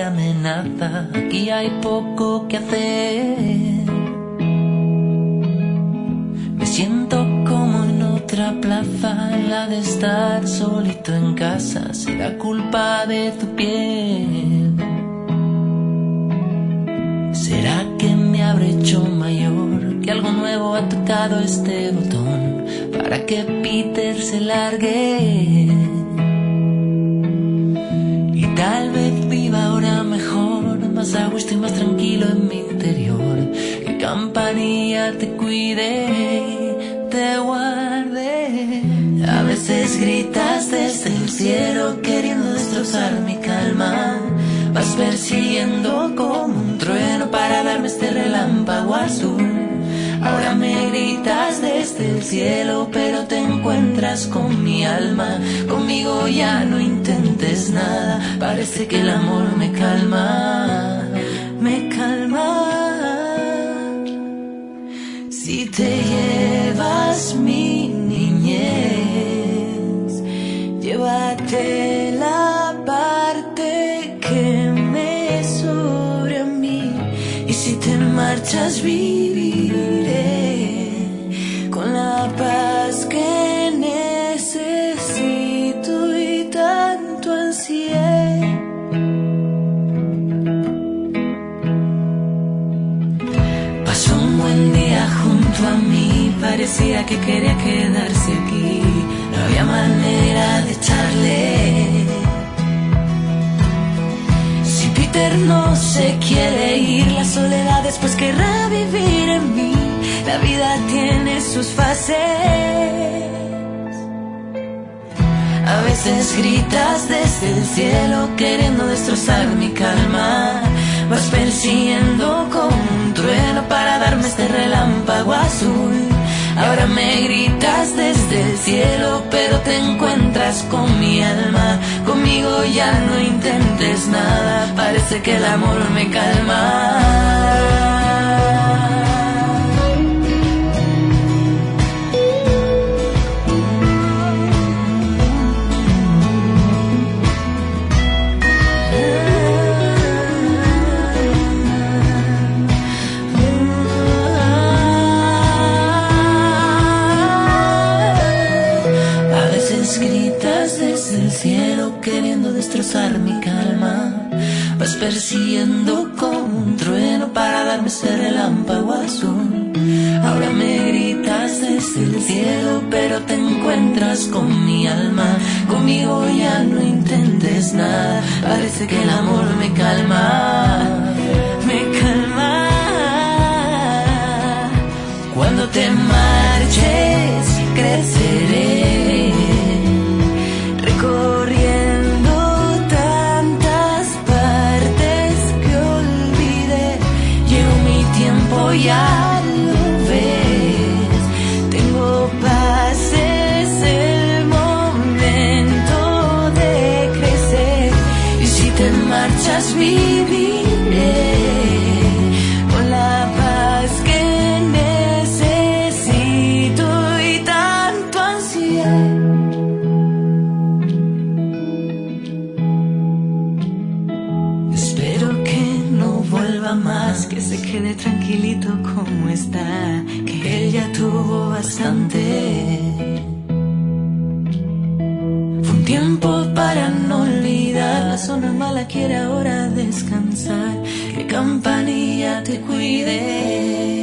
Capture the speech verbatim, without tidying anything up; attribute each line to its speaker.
Speaker 1: nadie amenaza, aquí hay poco que hacer. Me siento como en otra plaza, la de estar solito en casa. ¿Será culpa de tu piel? ¿Será que me habré hecho mayor? Que algo nuevo ha tocado este botón para que Peter se largue. Y tal vez viva ahora mejor, más a gusto y más tranquilo en mi interior. Que Campanilla te cuide, te guarde. A veces gritas desde el cielo queriendo destrozar mi calma. Vas persiguiendo como un trueno para darme este relámpago azul. Ahora me gritas desde el cielo, pero te encuentras con mi alma. Conmigo ya no intentes nada, parece que el amor me calma, me calma. Si te llevas mi niñez, llévate la parte que me sobre a mí. Y si te marchas, viviré con la paz que necesito y tanto ansié. Pasó un buen día junto a mí, parecía que quería quedarse aquí. No había manera de echarle. Si Peter no se quiere ir, la soledad después querrá vivir en mí. La vida tiene sus fases. A veces gritas desde el cielo queriendo destrozar mi calma. Vas persiguiendo como un trueno para darme este relámpago azul. Ahora me gritas desde el cielo, pero te encuentras con mi alma. Conmigo ya no intentes nada, parece que el amor me calma. Gritas desde el cielo queriendo destrozar mi calma. Vas persiguiendo como un trueno para darme ese relámpago azul. Ahora me gritas desde el cielo, pero te encuentras con mi alma. Conmigo ya no intentes nada, parece que el amor me calma, me calma. Cuando te marches, creceré, recorriendo tantas partes que olvidé. Llegó mi tiempo, ya lo ves. Tengo paz, es el momento de crecer. Y si te marchas, viviré con la paz que necesito y tanto ansié. Más, que se quede tranquilito como está, que él ya tuvo bastante. Fue un tiempo para no olvidar, la zona mala quiere ahora descansar. Que Campanilla te cuide.